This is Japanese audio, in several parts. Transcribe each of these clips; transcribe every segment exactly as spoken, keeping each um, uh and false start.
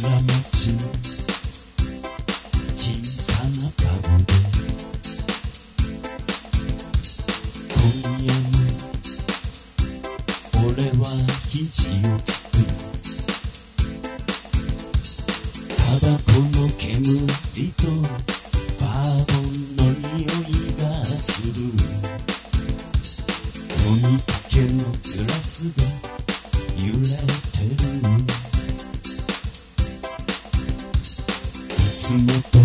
裏町の小さなパブで今夜も俺は肘をつくタバコの煙とバーボンの匂いがする飲みかけのグラスが揺れてるいつもと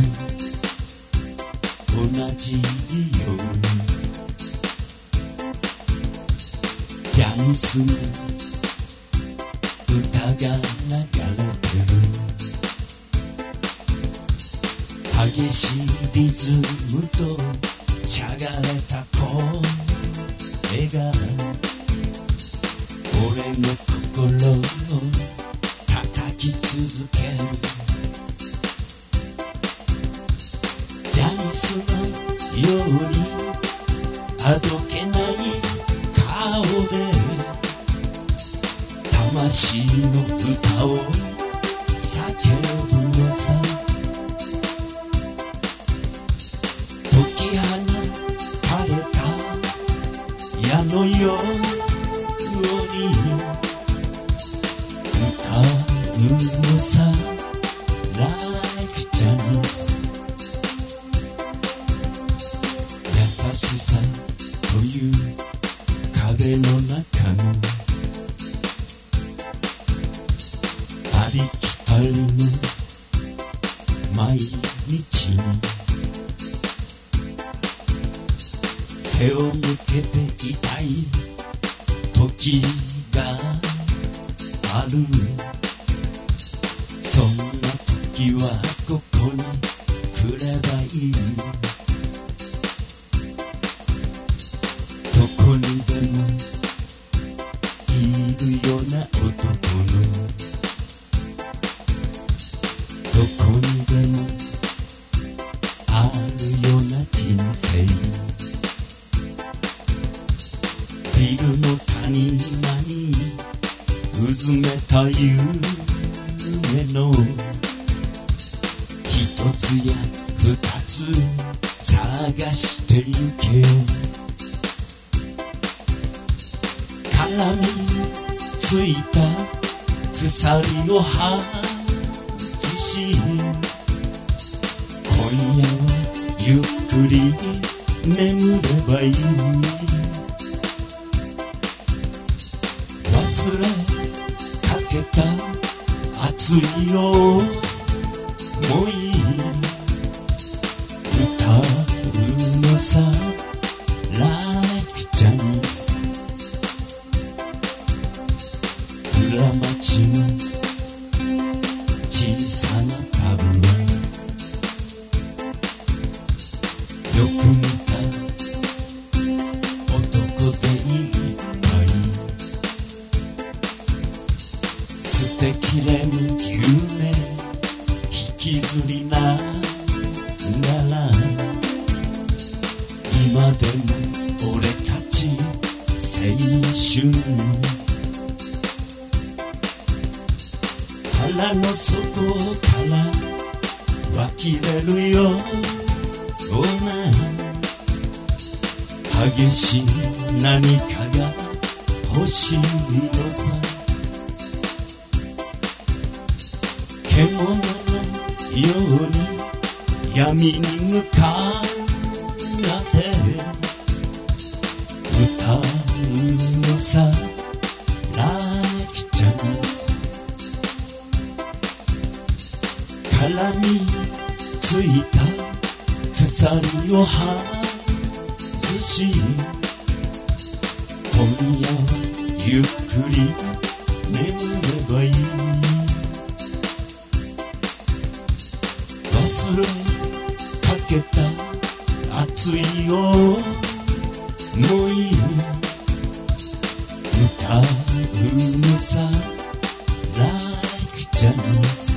同じようにジャニスの歌が流れてる激しいリズムとしゃがれた声が俺の心を叩き続けるジャニスのようにあどけない顔で魂の歌を叫ぶのさ解き放たれた矢のように歌うのさ Like Janice 優しさという壁の中のありきたりの毎日に背を向けていたい時があるそんな時はここに来ればいいどこにでもいるような男のどこにでもあるような人生ビルの谷間にうずめた夢の一つや二つ探してゆけよ絡みついた鎖を外し今夜はゆっくり眠ればいい忘れかけた熱い思い歌うのさ Like Janice 裏町の小さなパブはよく似た男でいっぱい捨てきれぬ夢引きずりながら今でも俺たち青春腹の底から湧き出るような激しい何かが欲しいのさ獣のように闇に向かって歌うのさ Like Janice 絡みついた鎖を外し今夜はゆっくり眠ればいい忘れかけた熱い思い歌うのさ Like Janice